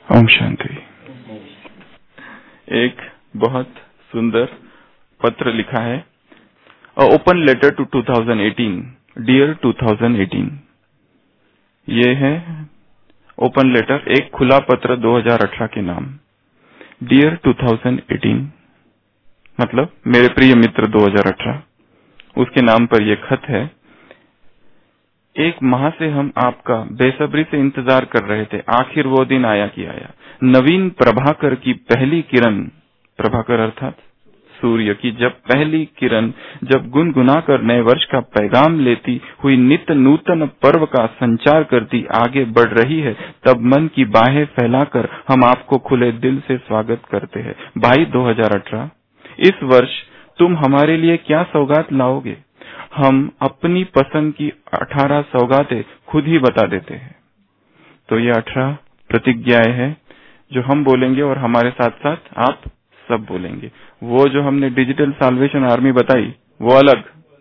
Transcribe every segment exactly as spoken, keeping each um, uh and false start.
ओम शांति। एक बहुत सुंदर पत्र लिखा है, open letter to two thousand eighteen, dear two thousand eighteen. ये है ओपन लेटर, एक खुला पत्र दो हज़ार अठारह के नाम। डियर टू थाउजेंड एटीन मतलब मेरे प्रिय मित्र दो हज़ार अठारह, उसके नाम पर यह खत है। एक माह से हम आपका बेसब्री से इंतजार कर रहे थे, आखिर वो दिन आया कि आया। नवीन प्रभाकर की पहली किरण, प्रभाकर अर्थात सूर्य की जब पहली किरण जब गुनगुना कर नए वर्ष का पैगाम लेती हुई नित्य नूतन पर्व का संचार करती आगे बढ़ रही है, तब मन की बाहें फैलाकर हम आपको खुले दिल से स्वागत करते हैं। भाई दो हज़ार अठारह, इस वर्ष तुम हमारे लिए क्या सौगात लाओगे? हम अपनी पसंद की अठारह सौगातें खुद ही बता देते हैं। तो ये अठारह प्रतिज्ञाएं हैं जो हम बोलेंगे और हमारे साथ साथ आप सब बोलेंगे। वो जो हमने डिजिटल साल्वेशन आर्मी बताई वो अलग,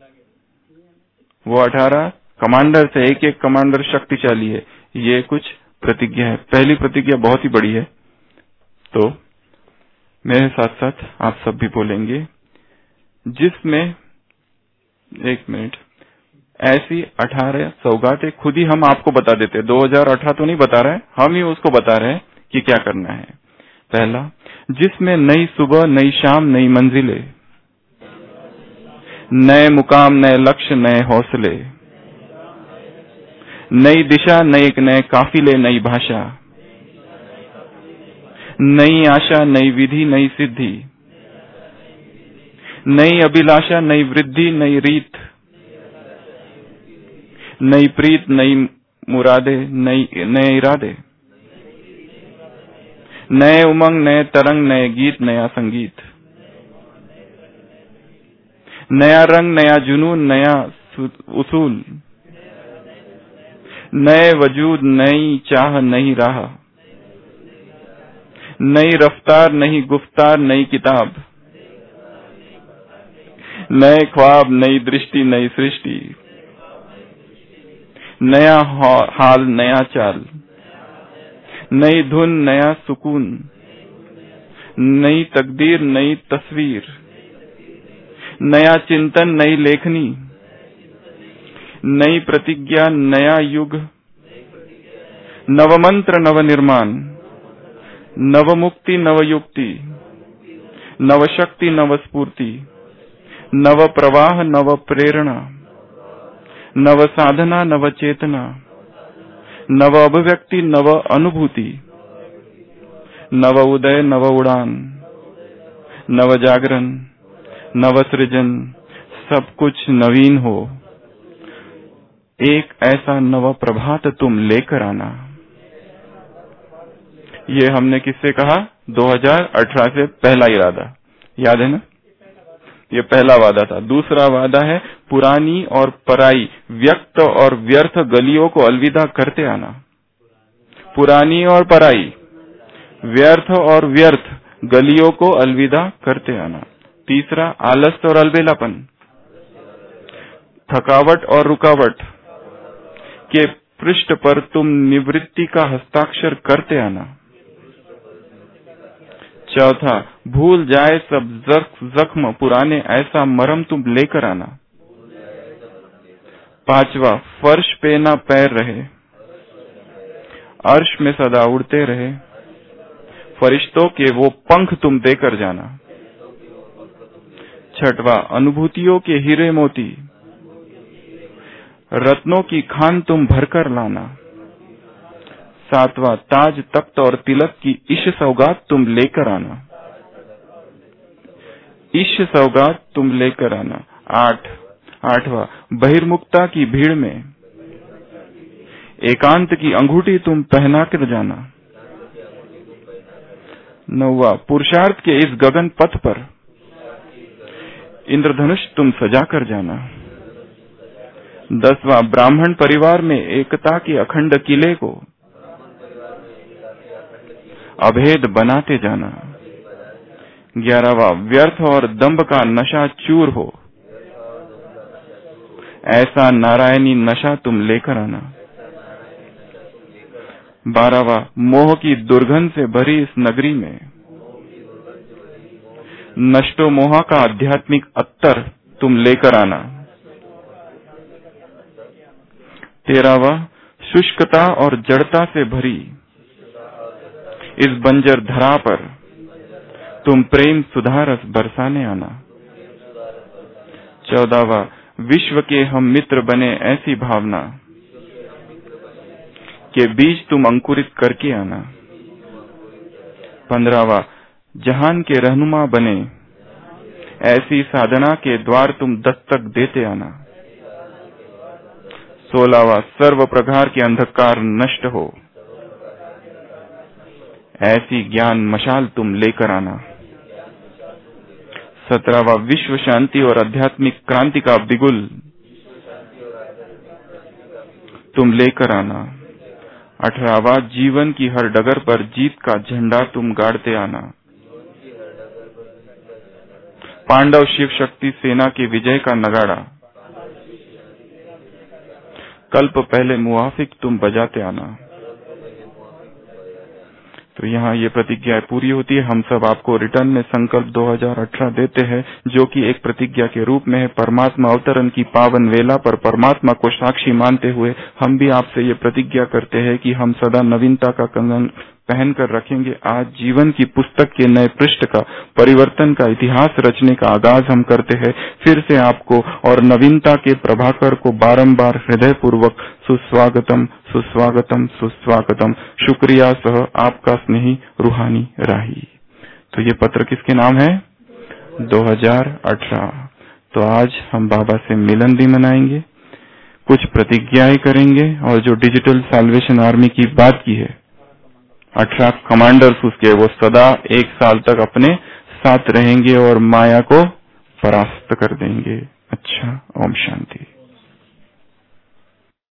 वो अठारह कमांडर से, एक एक कमांडर शक्तिशाली है। ये कुछ प्रतिज्ञा है। पहली प्रतिज्ञा बहुत ही बड़ी है, तो मेरे साथ साथ आप सब भी बोलेंगे, जिसमें एक मिनट ऐसी अठारह सौगातें खुद ही हम आपको बता देते हैं। दो हज़ार अठारह तो नहीं बता रहे, हम ही उसको बता रहे हैं कि क्या करना है। पहला, जिसमें नई सुबह, नई शाम, नई मंजिलें, नए मुकाम, नए लक्ष्य, नए हौसले, नई दिशा, नए नए काफिले, नई भाषा, नई आशा, नई विधि, नई सिद्धि, नई अभिलाषा, नई वृद्धि, नई रीत, नई प्रीत, नई मुरादे, नई नए इरादे, नए उमंग, नए तरंग, नए गीत, नया संगीत, नया रंग, नया जुनून, नया उसूल, नए वजूद, नई चाह, नई राह, नई रफ्तार, नई गुफ्तार, नई किताब, नए ख्वाब, नई दृष्टि, नई सृष्टि, नया हाल, नया चाल, नई धुन, नया सुकून, नई तकदीर, नई तस्वीर, नया चिंतन, नई लेखनी, नई प्रतिज्ञा, नया युग, नवमंत्र, नवनिर्माण, नवमुक्ति, नवयुक्ति, नवशक्ति, नवस्फूर्ति, नव प्रवाह, नव प्रेरणा, नव साधना, नव चेतना, नव अभिव्यक्ति, नव अनुभूति, नव उदय, नव उड़ान, नव जागरण, नव सृजन, सब कुछ नवीन हो। एक ऐसा नव प्रभात तुम लेकर आना। ये हमने किससे कहा? दो हज़ार अठारह से पहला इरादा, याद है ना? ये पहला वादा था। दूसरा वादा है पुरानी और पराई, व्यक्त और व्यर्थ गलियों को अलविदा करते आना। पुरानी और पराई, व्यर्थ और व्यर्थ गलियों को अलविदा करते आना। तीसरा, आलस और अलबेलापन, थकावट और रुकावट के पृष्ठ पर तुम निवृत्ति का हस्ताक्षर करते आना। चौथा, भूल जाए सब जख्म पुराने, ऐसा मरहम तुम लेकर आना। पांचवा, फर्श पे ना पैर रहे, अर्श में सदा उड़ते रहे, फरिश्तों के वो पंख तुम देकर जाना। छठवा, अनुभूतियों के हीरे मोती, रत्नों की खान तुम भरकर लाना। सातवां, ताज तख्त और तिलक की ईश सौगात तुम लेकर आना। ईश सौगात तुम लेकर आना। आठ आठवां, बहिर्मुक्ता की भीड़ में एकांत की अंगूठी तुम पहना कर जाना। नौवा, पुरुषार्थ के इस गगन पथ पर इंद्रधनुष तुम सजा कर जाना। दसवां, ब्राह्मण परिवार में एकता के अखंड किले को अभेद बनाते जाना। ग्यारहवां, व्यर्थ और दंभ का नशा चूर हो, ऐसा नारायणी नशा तुम लेकर आना। बारहवा, मोह की दुर्गंध से भरी इस नगरी में नष्टो मोहा का आध्यात्मिक अत्तर तुम लेकर आना। तेरहवा, शुष्कता और जड़ता से भरी इस बंजर धरा पर तुम प्रेम सुधारस बरसाने आना। चौदहवा, विश्व के हम मित्र बने ऐसी भावना के बीज तुम अंकुरित करके आना। पंद्रहवा, जहान के रहनुमा बने ऐसी साधना के द्वार तुम दस्तक देते आना। सोलहवा, सर्व प्रकार के अंधकार नष्ट हो ऐसी ज्ञान मशाल तुम लेकर आना। सत्रहवा, विश्व शांति और आध्यात्मिक क्रांति का बिगुल तुम लेकर आना। अठारहवा, जीवन की हर डगर पर जीत का झंडा तुम गाड़ते आना। पांडव शिव शक्ति सेना के विजय का नगाड़ा कल्प पहले मुआफिक तुम बजाते आना। तो यहाँ ये प्रतिज्ञा पूरी होती है। हम सब आपको रिटर्न में संकल्प दो हज़ार अठारह देते हैं, जो कि एक प्रतिज्ञा के रूप में है। परमात्मा अवतरण की पावन वेला पर परमात्मा को साक्षी मानते हुए हम भी आपसे ये प्रतिज्ञा करते हैं कि हम सदा नवीनता का कंगन पहन कर रखेंगे। आज जीवन की पुस्तक के नए पृष्ठ का परिवर्तन का इतिहास रचने का आगाज हम करते हैं। फिर से आपको और नवीनता के प्रभाकर को बारंबार हृदय पूर्वक सुस्वागतम सुस्वागतम सुस्वागतम। शुक्रिया सह आपका स्नेही रूहानी राही। तो ये पत्र किसके नाम है? दो हज़ार अठारह। तो आज हम बाबा से मिलन भी मनाएंगे, कुछ प्रतिज्ञाएं करेंगे और जो डिजिटल साल्वेशन आर्मी की बात की है, अठारह कमांडर्स उसके, वो सदा एक साल तक अपने साथ रहेंगे और माया को परास्त कर देंगे। अच्छा, ओम शांति।